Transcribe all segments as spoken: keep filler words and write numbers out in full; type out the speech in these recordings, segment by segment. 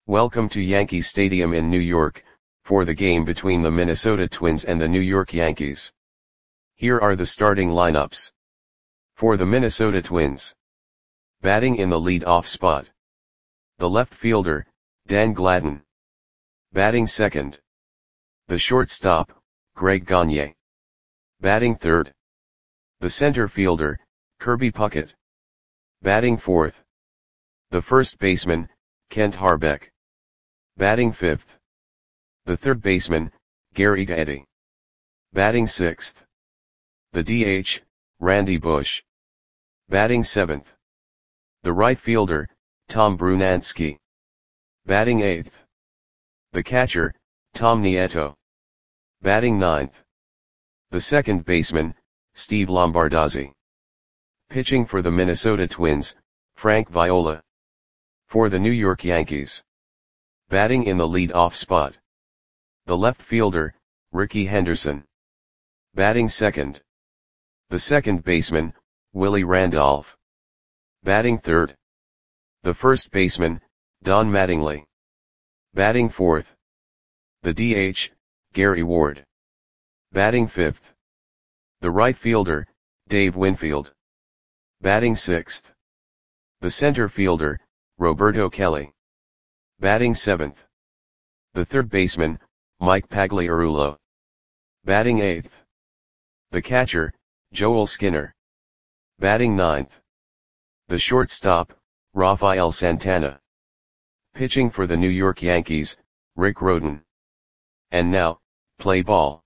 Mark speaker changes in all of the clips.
Speaker 1: Welcome to Yankee Stadium in New York, for the game between the Minnesota Twins and the New York Yankees. Here are the starting lineups. For the Minnesota Twins. Batting in the lead-off spot. The left fielder, Dan Gladden. Batting second. The shortstop, Greg Gagne. Batting third. The center fielder, Kirby Puckett. Batting fourth. The first baseman, Kent Hrbek. Batting fifth. The third baseman, Gary Gaetti. Batting sixth. The D H, Randy Bush. Batting seventh. The right fielder, Tom Brunansky. Batting eighth. The catcher, Tom Nieto. Batting ninth. The second baseman, Steve Lombardozzi. Pitching for the Minnesota Twins, Frank Viola. For the New York Yankees. Batting in the lead-off spot. The left fielder, Rickey Henderson. Batting second. The second baseman, Willie Randolph. Batting third. The first baseman, Don Mattingly. Batting fourth. The D H, Gary Ward. Batting fifth. The right fielder, Dave Winfield. Batting sixth. The center fielder, Roberto Kelly. Batting seventh. The third baseman, Mike Pagliarulo. Batting eighth. The catcher, Joel Skinner. Batting ninth. The shortstop, Rafael Santana. Pitching for the New York Yankees, Rick Rhoden. And now, play ball.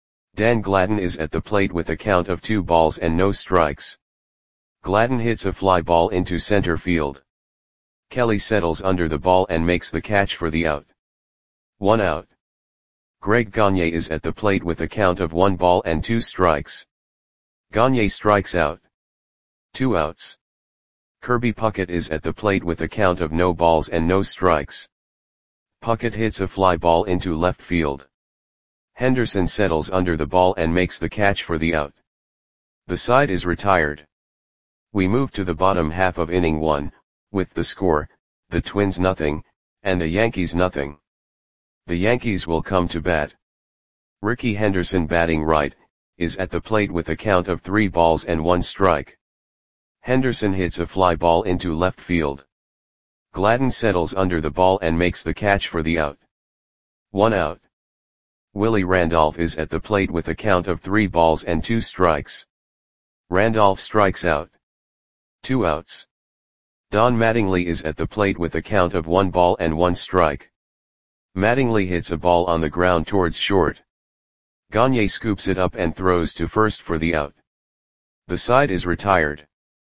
Speaker 1: Dan Gladden is at the plate with a count of two balls and no strikes. Gladden hits a fly ball into center field. Kelly settles under the ball and makes the catch for the out. One out. Greg Gagne is at the plate with a count of one ball and two strikes. Gagne strikes out. Two outs. Kirby Puckett is at the plate with a count of no balls and no strikes. Puckett hits a fly ball into left field. Henderson settles under the ball and makes the catch for the out. The side is retired. We move to the bottom half of inning one, with the score, the Twins nothing, and the Yankees nothing. The Yankees will come to bat. Rickey Henderson, batting right, is at the plate with a count of three balls and one strike. Henderson hits a fly ball into left field. Gladden settles under the ball and makes the catch for the out. One out. Willie Randolph is at the plate with a count of three balls and two strikes. Randolph strikes out. Two outs. Don Mattingly is at the plate with a count of one ball and one strike. Mattingly hits a ball on the ground towards short. Gagne scoops it up and throws to first for the out. The side is retired.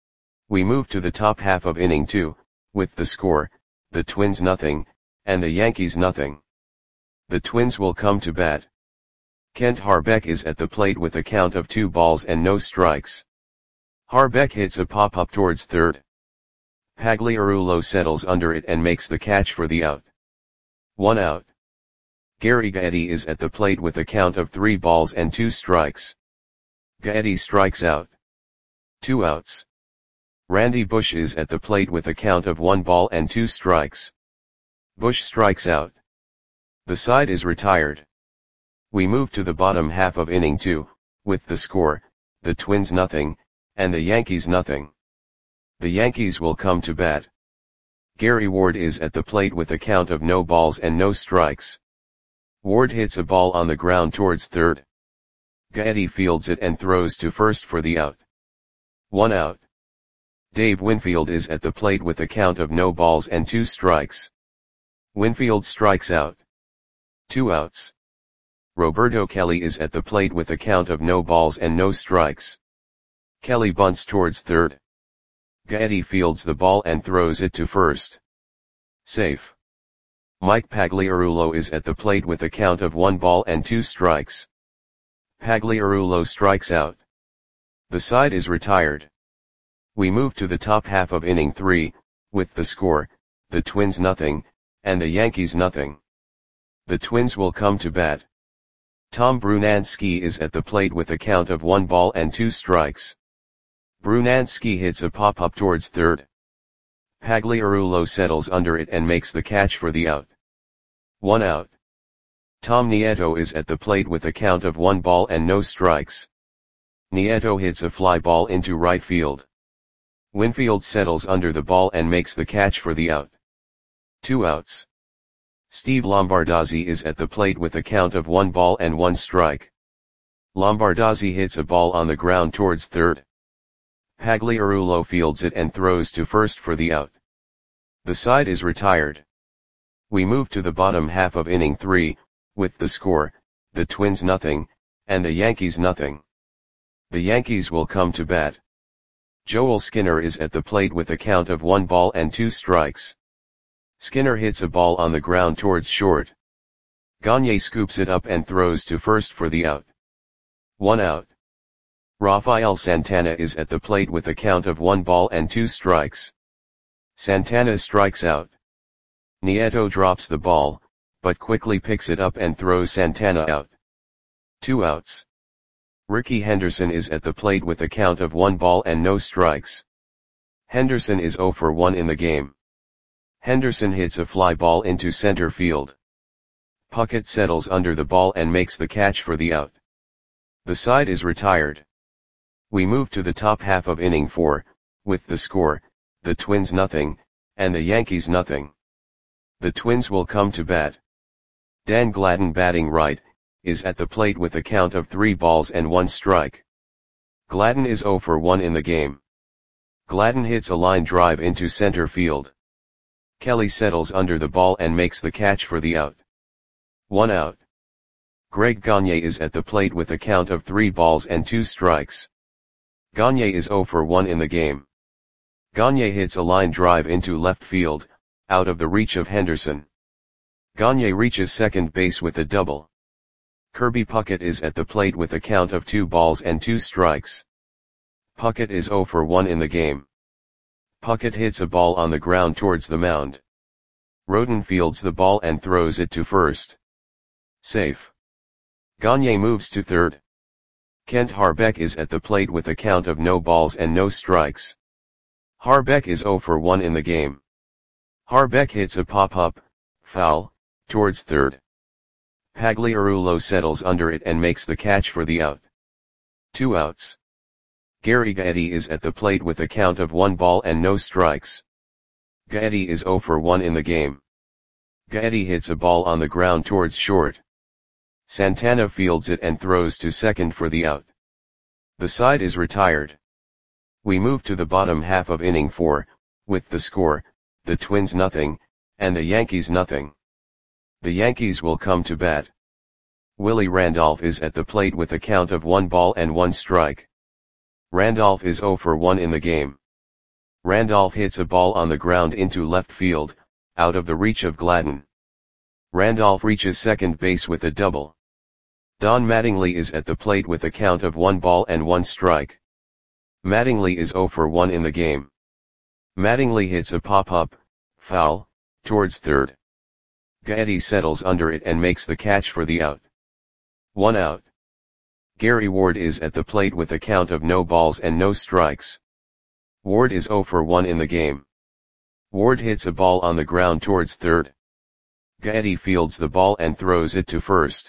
Speaker 1: We move to the top half of inning two, with the score, the Twins nothing, and the Yankees nothing. The Twins will come to bat. Kent Hrbek is at the plate with a count of two balls and no strikes. Hrbek hits a pop-up towards third. Pagliarulo settles under it and makes the catch for the out. One out. Gary Gaetti is at the plate with a count of three balls and two strikes. Gaetti strikes out. Two outs. Randy Bush is at the plate with a count of one ball and two strikes. Bush strikes out. The side is retired. We move to the bottom half of inning two, with the score, the Twins nothing, and the Yankees nothing. The Yankees will come to bat. Gary Ward is at the plate with a count of no balls and no strikes. Ward hits a ball on the ground towards third. Gaetti fields it and throws to first for the out. One out. Dave Winfield is at the plate with a count of no balls and two strikes. Winfield strikes out. Two outs. Roberto Kelly is at the plate with a count of no balls and no strikes. Kelly bunts towards third. Gaetti fields the ball and throws it to first. Safe. Mike Pagliarulo is at the plate with a count of one ball and two strikes. Pagliarulo strikes out. The side is retired. We move to the top half of inning three, with the score, the Twins nothing, and the Yankees nothing. The Twins will come to bat. Tom Brunansky is at the plate with a count of one ball and two strikes. Brunansky hits a pop-up towards third. Pagliarulo settles under it and makes the catch for the out. One out. Tom Nieto is at the plate with a count of one ball and no strikes. Nieto hits a fly ball into right field. Winfield settles under the ball and makes the catch for the out. Two outs. Steve Lombardozzi is at the plate with a count of one ball and one strike. Lombardozzi hits a ball on the ground towards third. Pagliarulo fields it and throws to first for the out. The side is retired. We move to the bottom half of inning three, with the score, the Twins nothing, and the Yankees nothing. The Yankees will come to bat. Joel Skinner is at the plate with a count of one ball and two strikes. Skinner hits a ball on the ground towards short. Gagne scoops it up and throws to first for the out. One out. Rafael Santana is at the plate with a count of one ball and two strikes. Santana strikes out. Nieto drops the ball, but quickly picks it up and throws Santana out. Two outs. Ricky Henderson is at the plate with a count of one ball and no strikes. Henderson is zero for one in the game. Henderson hits a fly ball into center field. Puckett settles under the ball and makes the catch for the out. The side is retired. We move to the top half of inning four, with the score, the Twins nothing, and the Yankees nothing. The Twins will come to bat. Dan Gladden batting right, is at the plate with a count of three balls and one strike. Gladden is zero for one in the game. Gladden hits a line drive into center field. Kelly settles under the ball and makes the catch for the out. One out. Greg Gagne is at the plate with a count of three balls and two strikes. Gagne is zero for one in the game. Gagne hits a line drive into left field, out of the reach of Henderson. Gagne reaches second base with a double. Kirby Puckett is at the plate with a count of two balls and two strikes. Puckett is zero for one in the game. Puckett hits a ball on the ground towards the mound. Roden fields the ball and throws it to first. Safe. Gagne moves to third. Kent Harbeck is at the plate with a count of no balls and no strikes. Harbeck is zero for one in the game. Harbeck hits a pop-up, foul, towards third. Pagliarulo settles under it and makes the catch for the out. Two outs. Gary Gaetti is at the plate with a count of one ball and no strikes. Gaetti is zero for one in the game. Gaetti hits a ball on the ground towards short. Santana fields it and throws to second for the out. The side is retired. We move to the bottom half of inning four, with the score, the Twins nothing, and the Yankees nothing. The Yankees will come to bat. Willie Randolph is at the plate with a count of one ball and one strike. Randolph is zero for one in the game. Randolph hits a ball on the ground into left field, out of the reach of Gladden. Randolph reaches second base with a double. Don Mattingly is at the plate with a count of one ball and one strike. Mattingly is zero for one in the game. Mattingly hits a pop-up, foul, towards third. Gaetti settles under it and makes the catch for the out. One out. Gary Ward is at the plate with a count of no balls and no strikes. Ward is zero for one in the game. Ward hits a ball on the ground towards third. Gaetti fields the ball and throws it to first.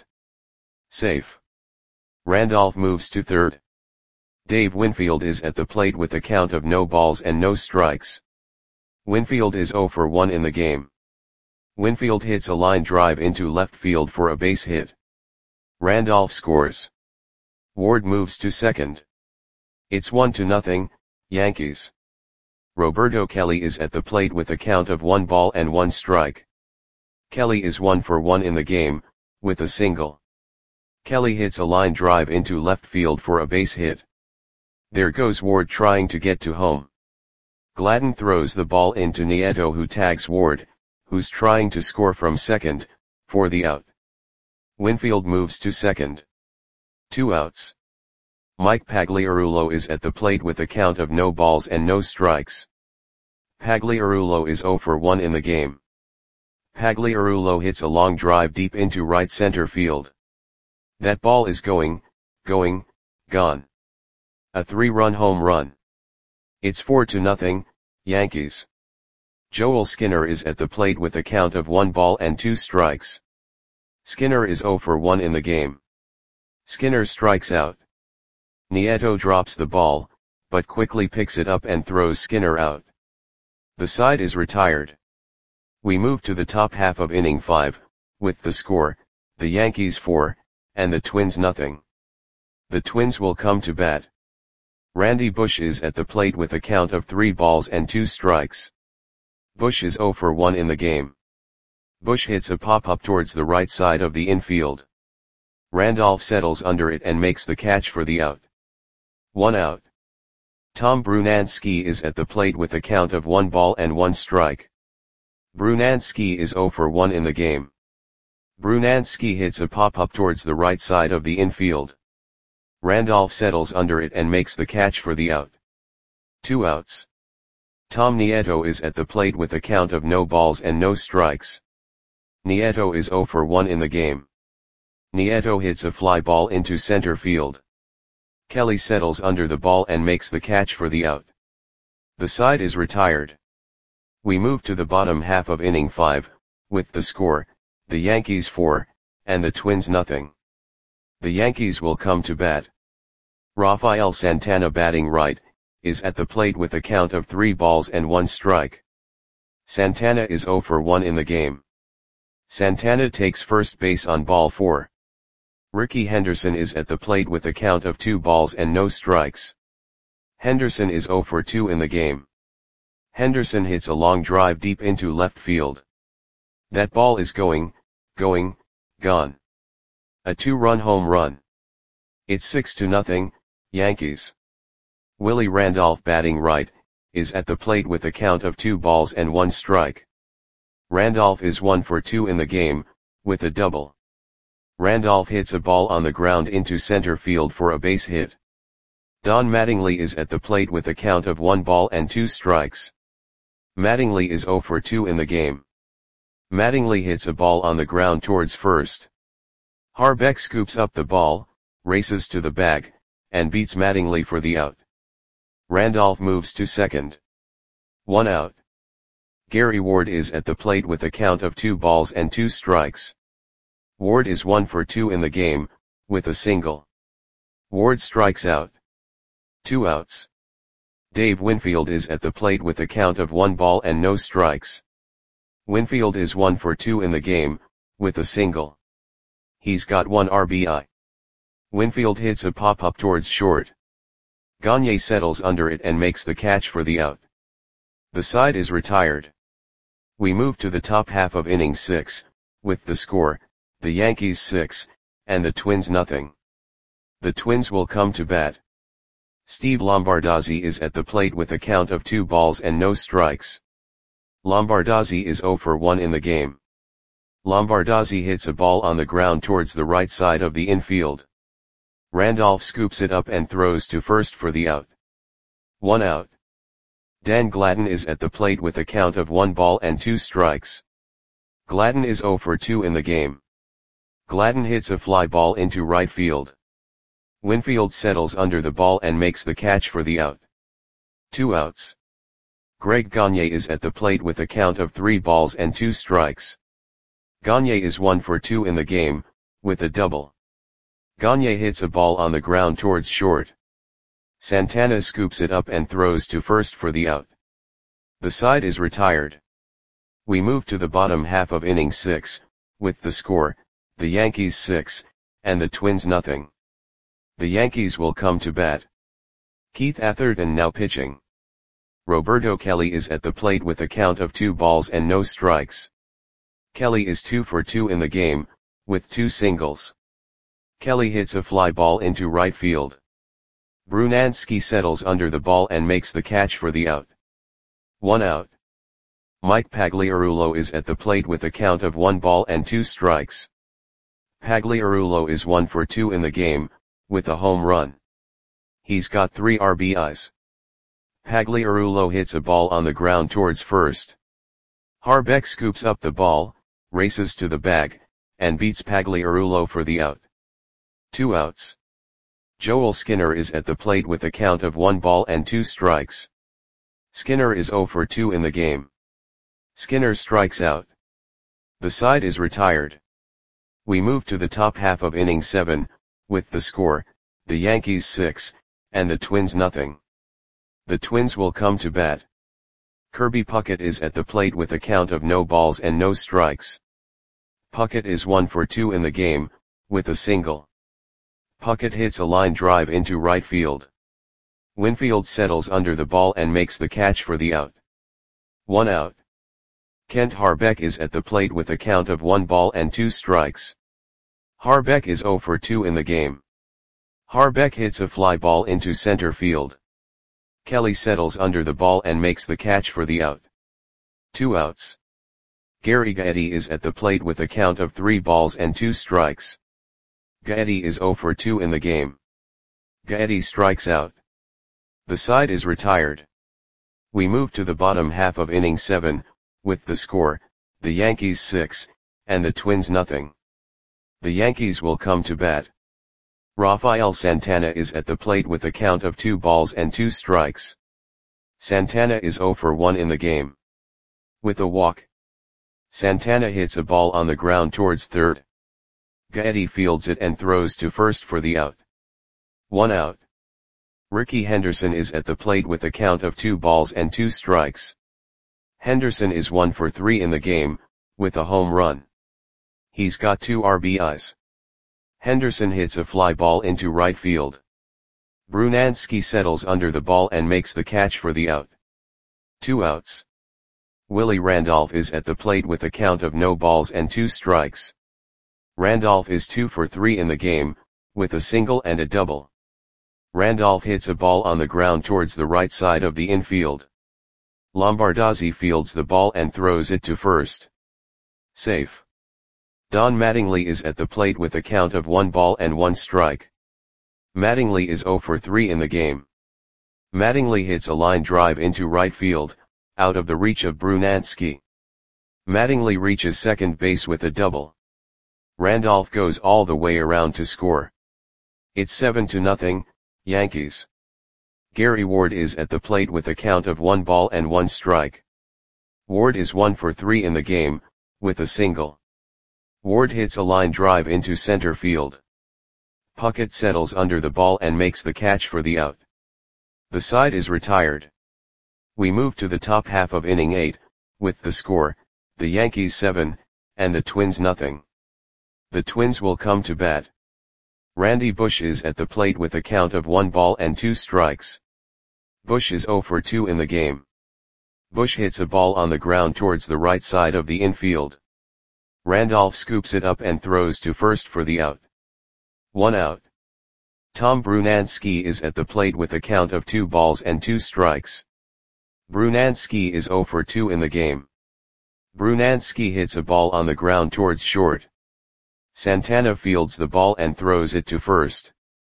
Speaker 1: Safe. Randolph moves to third. Dave Winfield is at the plate with a count of no balls and no strikes. Winfield is zero for one in the game. Winfield hits a line drive into left field for a base hit. Randolph scores. Ward moves to second. It's one to nothing, Yankees. Roberto Kelly is at the plate with a count of one ball and one strike. Kelly is one for one in the game, with a single. Kelly hits a line drive into left field for a base hit. There goes Ward trying to get to home. Gladden throws the ball into Nieto, who tags Ward, who's trying to score from second, for the out. Winfield moves to second. Two outs. Mike Pagliarulo is at the plate with a count of no balls and no strikes. Pagliarulo is zero for one in the game. Pagliarulo hits a long drive deep into right center field. That ball is going, going, gone. A three-run home run. It's four to nothing, Yankees. Joel Skinner is at the plate with a count of one ball and two strikes. Skinner is zero for one in the game. Skinner strikes out. Nieto drops the ball, but quickly picks it up and throws Skinner out. The side is retired. We move to the top half of inning five, with the score, the Yankees four, and the Twins nothing. The Twins will come to bat. Randy Bush is at the plate with a count of three balls and two strikes. Bush is zero for one in the game. Bush hits a pop-up towards the right side of the infield. Randolph settles under it and makes the catch for the out. One out. Tom Brunansky is at the plate with a count of one ball and one strike. Brunansky is zero for one in the game. Brunansky hits a pop-up towards the right side of the infield. Randolph settles under it and makes the catch for the out. Two outs. Tom Nieto is at the plate with a count of no balls and no strikes. Nieto is zero for one in the game. Nieto hits a fly ball into center field. Kelly settles under the ball and makes the catch for the out. The side is retired. We move to the bottom half of inning five, with the score, the Yankees four, and the Twins nothing. The Yankees will come to bat. Rafael Santana, batting right, is at the plate with a count of three balls and one strike. Santana is zero for one in the game. Santana takes first base on ball four. Ricky Henderson is at the plate with a count of two balls and no strikes. Henderson is zero for two in the game. Henderson hits a long drive deep into left field. That ball is going, going, gone. A two-run home run. It's six to nothing, Yankees. Willie Randolph, batting right, is at the plate with a count of two balls and one strike. Randolph is one for two in the game, with a double. Randolph hits a ball on the ground into center field for a base hit. Don Mattingly is at the plate with a count of one ball and two strikes. Mattingly is zero for two in the game. Mattingly hits a ball on the ground towards first. Harbeck scoops up the ball, races to the bag, and beats Mattingly for the out. Randolph moves to second. One out. Gary Ward is at the plate with a count of two balls and two strikes. Ward is one for two in the game, with a single. Ward strikes out. Two outs. Dave Winfield is at the plate with a count of one ball and no strikes. Winfield is one for two in the game, with a single. He's got one R B I. Winfield hits a pop-up towards short. Gagne settles under it and makes the catch for the out. The side is retired. We move to the top half of inning six, with the score, the Yankees six, and the Twins nothing. The Twins will come to bat. Steve Lombardozzi is at the plate with a count of two balls and no strikes. Lombardozzi is zero for one in the game. Lombardozzi hits a ball on the ground towards the right side of the infield. Randolph scoops it up and throws to first for the out. One out. Dan Gladden is at the plate with a count of one ball and two strikes. Gladden is zero for two in the game. Gladden hits a fly ball into right field. Winfield settles under the ball and makes the catch for the out. Two outs. Greg Gagne is at the plate with a count of three balls and two strikes. Gagne is one for two in the game, with a double. Gagne hits a ball on the ground towards short. Santana scoops it up and throws to first for the out. The side is retired. We move to the bottom half of inning six, with the score, the Yankees six, and the Twins nothing. The Yankees will come to bat. Keith Atherton now pitching. Roberto Kelly is at the plate with a count of two balls and no strikes. Kelly is two for two in the game, with two singles. Kelly hits a fly ball into right field. Brunansky settles under the ball and makes the catch for the out. One out. Mike Pagliarulo is at the plate with a count of one ball and two strikes. Pagliarulo is one for two in the game, with a home run. He's got three R B Is. Pagliarulo hits a ball on the ground towards first. Harbeck scoops up the ball, races to the bag, and beats Pagliarulo for the out. Two outs. Joel Skinner is at the plate with a count of one ball and two strikes. Skinner is zero for two in the game. Skinner strikes out. The side is retired. We move to the top half of inning seven, with the score, the Yankees six, and the Twins nothing. The Twins will come to bat. Kirby Puckett is at the plate with a count of no balls and no strikes. Puckett is one for two in the game, with a single. Puckett hits a line drive into right field. Winfield settles under the ball and makes the catch for the out. One out. Kent Harbeck is at the plate with a count of one ball and two strikes. Harbeck is zero for two in the game. Harbeck hits a fly ball into center field. Kelly settles under the ball and makes the catch for the out. Two outs. Gary Gaetti is at the plate with a count of three balls and two strikes. Gaetti is zero for two in the game. Gaetti strikes out. The side is retired. We move to the bottom half of inning seven, with the score, the Yankees six, and the Twins nothing. The Yankees will come to bat. Rafael Santana is at the plate with a count of two balls and two strikes. Santana is zero for one in the game. With a walk. Santana hits a ball on the ground towards third. Gaetti fields it and throws to first for the out. One out. Ricky Henderson is at the plate with a count of two balls and two strikes. Henderson is one for three in the game, with a home run. He's got two R B Is. Henderson hits a fly ball into right field. Brunansky settles under the ball and makes the catch for the out. Two outs. Willie Randolph is at the plate with a count of no balls and two strikes. Randolph is two for three in the game, with a single and a double. Randolph hits a ball on the ground towards the right side of the infield. Lombardozzi fields the ball and throws it to first. Safe. Don Mattingly is at the plate with a count of one ball and one strike. Mattingly is zero for three in the game. Mattingly hits a line drive into right field, out of the reach of Brunansky. Mattingly reaches second base with a double. Randolph goes all the way around to score. It's seven to nothing, Yankees. Gary Ward is at the plate with a count of one ball and one strike. Ward is one for three in the game, with a single. Ward hits a line drive into center field. Puckett settles under the ball and makes the catch for the out. The side is retired. We move to the top half of inning eight, with the score, the Yankees seven, and the Twins nothing. The Twins will come to bat. Randy Bush is at the plate with a count of one ball and two strikes. Bush is zero for two in the game. Bush hits a ball on the ground towards the right side of the infield. Randolph scoops it up and throws to first for the out. One out. Tom Brunansky is at the plate with a count of two balls and two strikes. Brunansky is zero for two in the game. Brunansky hits a ball on the ground towards short. Santana fields the ball and throws it to first.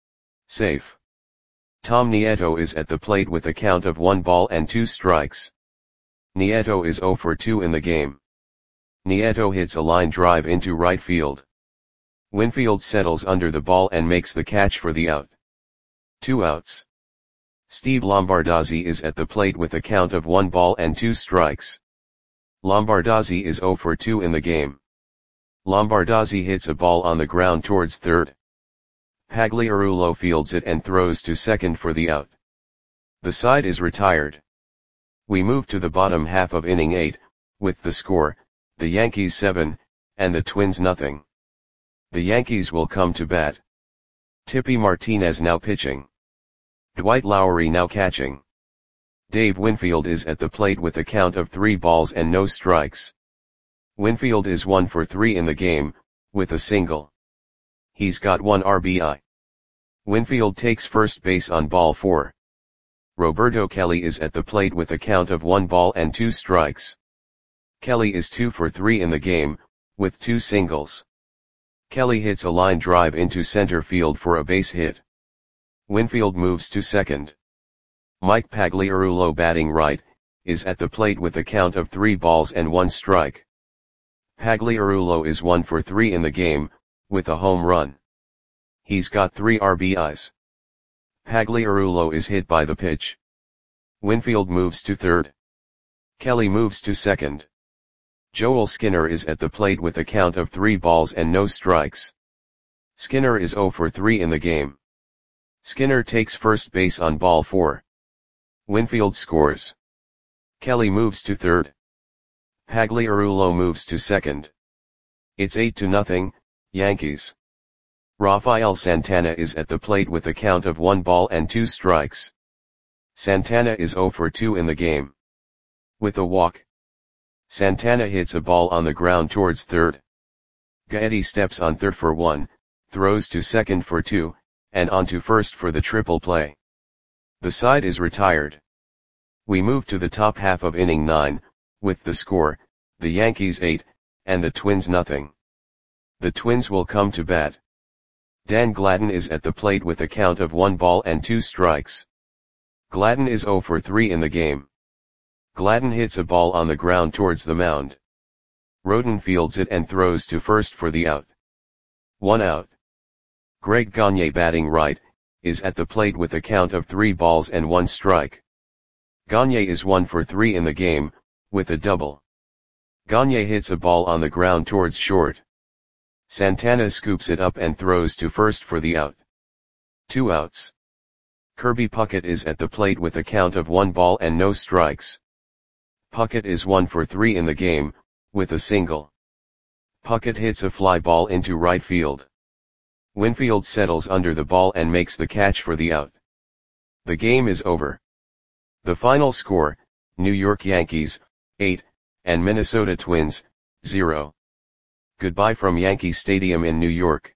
Speaker 1: Safe. Tom Nieto is at the plate with a count of one ball and two strikes. Nieto is zero for two in the game. Nieto hits a line drive into right field. Winfield settles under the ball and makes the catch for the out. Two outs. Steve Lombardozzi is at the plate with a count of one ball and two strikes. Lombardozzi is zero for two in the game. Lombardozzi hits a ball on the ground towards third. Pagliarulo fields it and throws to second for the out. The side is retired. We move to the bottom half of inning eight, with the score, the Yankees seven, and the Twins nothing. The Yankees will come to bat. Tippy Martinez now pitching. Dwight Lowery now catching. Dave Winfield is at the plate with a count of three balls and no strikes. Winfield is one for three in the game, with a single. He's got one R B I. Winfield takes first base on ball four. Roberto Kelly is at the plate with a count of one ball and two strikes. Kelly is two for three in the game, with two singles. Kelly hits a line drive into center field for a base hit. Winfield moves to second. Mike Pagliarulo, batting right, is at the plate with a count of three balls and one strike. Pagliarulo is one for three in the game, with a home run. He's got three R B Is. Pagliarulo is hit by the pitch. Winfield moves to third. Kelly moves to second. Joel Skinner is at the plate with a count of three balls and no strikes. Skinner is zero for three in the game. Skinner takes first base on ball four. Winfield scores. Kelly moves to third. Pagliarulo moves to second. It's eight to nothing, Yankees. Rafael Santana is at the plate with a count of one ball and two strikes. Santana is zero for two in the game. With a walk, Santana hits a ball on the ground towards third. Gaetti steps on third for one, throws to second for two, and on to first for the triple play. The side is retired. We move to the top half of inning nine, with the score, the Yankees eight, and the Twins nothing. The Twins will come to bat. Dan Gladden is at the plate with a count of one ball and two strikes. Gladden is zero for three in the game. Gladden hits a ball on the ground towards the mound. Roden fields it and throws to first for the out. One out. Greg Gagne, batting right, is at the plate with a count of three balls and one strike. Gagne is one for three in the game, with a double. Gagne hits a ball on the ground towards short. Santana scoops it up and throws to first for the out. Two outs. Kirby Puckett is at the plate with a count of one ball and no strikes. Puckett is one for three in the game, with a single. Puckett hits a fly ball into right field. Winfield settles under the ball and makes the catch for the out. The game is over. The final score, New York Yankees, eight, and Minnesota Twins, zero. Goodbye from Yankee Stadium in New York.